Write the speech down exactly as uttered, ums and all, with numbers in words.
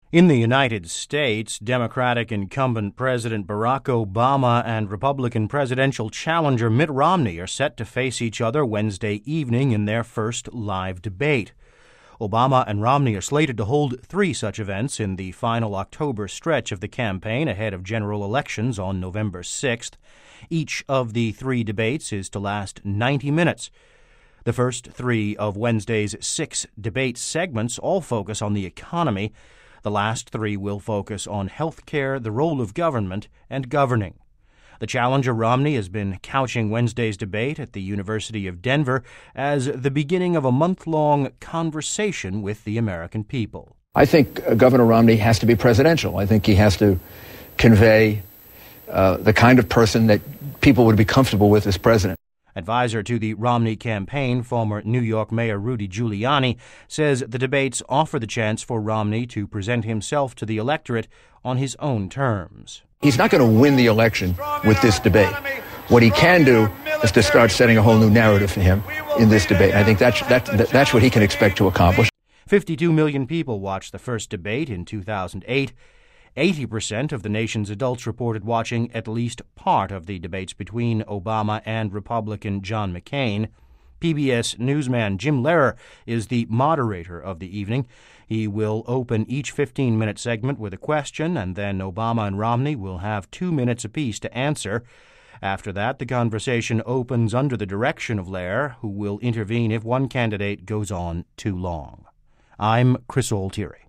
In the United States, Democratic incumbent President Barack Obama and Republican presidential challenger Mitt Romney are set to face each other Wednesday evening in their first live debate. Obama and Romney are slated to hold three such events in the final October stretch of the campaign ahead of general elections on November sixth. Each of the three debates is to last ninety minutes. The first three of Wednesday's six debate segments all focus on the economy. The last three will focus on health care, the role of government, and governing. The challenger Romney has been couching Wednesday's debate at the University of Denver as the beginning of a month-long conversation with the American people. I think uh, Governor Romney has to be presidential. I think he has to convey uh, the kind of person that people would be comfortable with as president. Advisor to the Romney campaign, former New York Mayor Rudy Giuliani, says the debates offer the chance for Romney to present himself to the electorate on his own terms. He's not going to win the election with this debate. What he can do is to start setting a whole new narrative for him in this debate. I think that's, that, that's what he can expect to accomplish. fifty-two million people watched the first debate in two thousand eight. eighty percent of the nation's adults reported watching at least part of the debates between Obama and Republican John McCain. P B S newsman Jim Lehrer is the moderator of the evening. He will open each fifteen-minute segment with a question, and then Obama and Romney will have two minutes apiece to answer. After that, the conversation opens under the direction of Lehrer, who will intervene if one candidate goes on too long. I'm Chris Altieri.